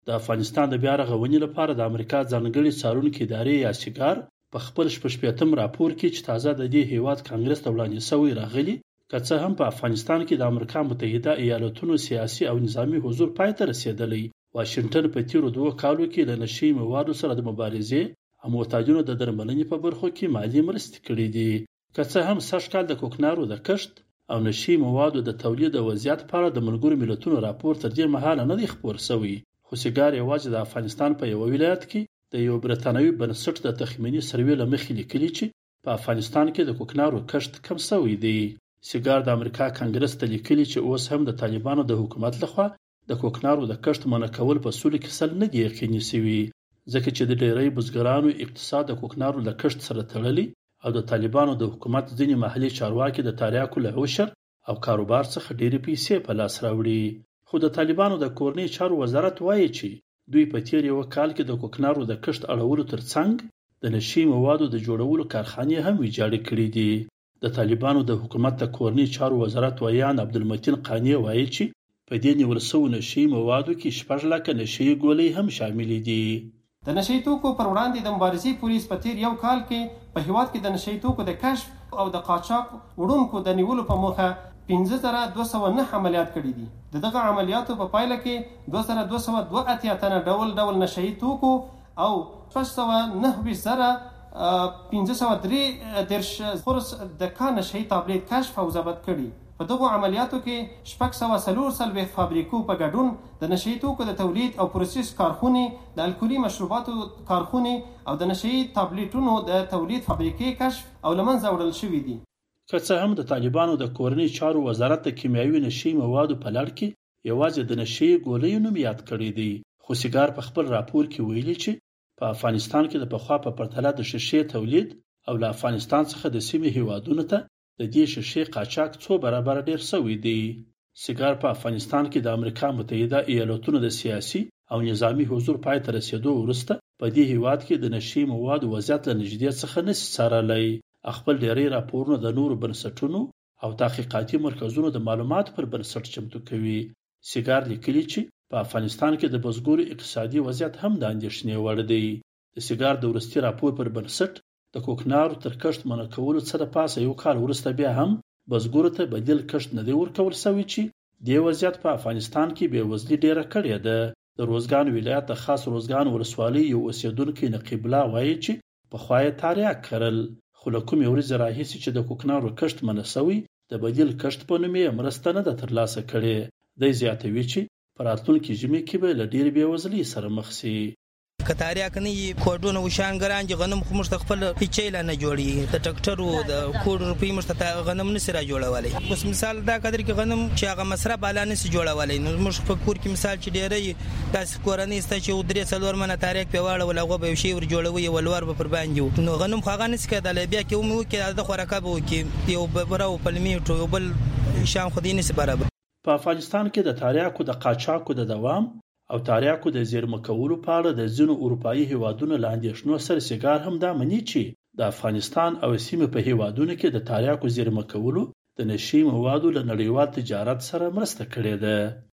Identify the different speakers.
Speaker 1: د افغانستان د بیا رغونې لپاره د امریکا ځانګړي څارونکي ادارې یا سیګار په خپل شپږم راپور کې چې تازه د دې هیواد کانګرس ته وړاندې شوی راغلی که څه هم په افغانستان کې د امریکا متحده ایالاتونو سیاسي او نظامی حضور پای ته رسیدلی، واشنگټن په تیرو 2 کالو کې له نشي موادو سره د مبارزې او معتادینو د درملنې په برخو کې مالی مرستې کړې دي. که څه هم سږ کال د کوکنارو د کښت او نشي موادو د تولید د وضعیت په اړه د ملګرو ملتونو راپور تر دې مهاله نه دی خپور شوی، خو سیګار یوازې د افغانستان په یو ولایت کې د یو برتانوي بنسټ د تخمینی سروې له مخې لیکلي چې په افغانستان کې د کوکنارو کښت کم شوی دی. سیګار د امریکا کانګرس ته لیکلي چې اوس هم د طالبانو د حکومت لخوا د کوکنارو د کښت منع کول په سولې کې سل نه دی یقیني شوی، ځکه چې د ډیری بزګرانو اقتصاد د کوکنارو له کښت سره تړلی او د طالبانو د حکومت ځینې محلي چارواکي د تریاکو له عشر او کاروبار څخه ډېرې پیسې په لاس راوړي. خو د طالبانو د کورنۍ چارو وزارت وایي چې دوی په تیر یو کال کې د کوکنارو د کښت اړولو ترڅنګ د نشي موادو د جوړولو کارخانې هم ویجاړې کړې دي. د طالبانو د حکومت د کورنۍ چارو وزارت ویان عبدالمتین قانی وایي چې په دې نیول شوو نشي موادو کې 6 لکه نشي ګولۍ هم شامل دي.
Speaker 2: د نشي توکو پر وړاندې د مبارزې پولیس په تیر یو کال کې په هیواد کې د نشي توکو د کشف او د قاچاق وړونکو د نیولو په موخه 15209 عملیات کړي دي. دغه عملیاتو په پایله کې 2282 تنه ډول نشي توکو او 593 خورس د کان نشي تابلیت کشف او ضبط کړي. په دغه عملیاتو کې 643 فابریکو په ګډون د نشي توکو د تولید او پروسس کارخونې، د الکولي مشروباتو کارخونې او د نشي تابلیټونو د تولید فابریکې کشف او له منځه وړل شوې دي.
Speaker 1: که څه هم د طالبانو د کورنۍ چارو وزارت د کیمیاوي نشي موادو په لړ کې یوازې د نشي ګولۍ نوم یاد کړی دی، خو سیګار په خپل راپور کې ویلي چې په افغانستان کې د پخوا په پرتله د شیشې تولید او له افغانستان څخه د سیمې هیوادونو ته د دې شیشې قاچاق 2 برابر ډیر شوی دی. سیګار په افغانستان کې د امریکا متحده ایالاتونو د سیاسي او نظامی حضور پای ته رسیدو وروسته په دې هیواد کې د نشي موادو وضعیت له نږدې څخه نشي څارلی. خپل ډیری راپورونه د نورو بنسټونو او تحقیقاتي مرکزونو د معلوماتو پر بنسټ چمتو کوي. سیګار لیکلي چې په افغانستان کې د بزګرو اقتصادي وضعیت هم د اندېښنې وړ دی. د سیګار د وروستي راپور پر بنسټ د کوکنارو تر کښت منع کولو څخه د پاسه یو کال وروسته بیا هم بزګرو ته بدیل کښت نه دی ورکول شوی چې دې وضعیت په افغانستان کې بېوزلي ډیره کړې ده. د روزګان ولایت د خاص روزګان ولسوالۍ یو اوسیدونکی نقیب الله وایي چې پخوا یې تریاک کرل، خو له کومې ورځې راهیسې چې د کوکنارو کښت منع شوی د بدیل کښت په نوم یې مرسته نه ده ترلاسه کړې. دی زیاتوي چې په راتلونکي ژمي کې به له ډېرې بېوزلۍ سره مخ شي.
Speaker 3: کتاریا کني کوډونه وشانګران چې غنم خو مشت خپل پیچیل نه جوړي د ټریکټرو د کوډ روپی مشت غنم نسي را جوړولای. اوس مثال دا قدر کې غنم چې هغه مصرف بالا نسي جوړولای. نو مش په کور کې مثال چې ډېرې داس کورنۍ است چې درې څلور منه تاریخ په واړه ولغه به شی ور جوړوي ولور به پر باندې نو غنم خاغه نسي کېدل. بیا کې مو کې د خوراکه به کې یو براو پلمیټو یو بل شام خدي نسي برابر.
Speaker 1: په افغانستان کې د تریاکو د قاچاقو د دوام او تریاکو د زیرمه کولو په اړه د ځینو اروپایي هیوادونو له اندېښنو سره سیګار هم دا مني چې د افغانستان او سیمې په هیوادونو کې د تریاکو زیرمه کولو د نشي موادو له نړیوال تجارت سره مرسته کړې ده.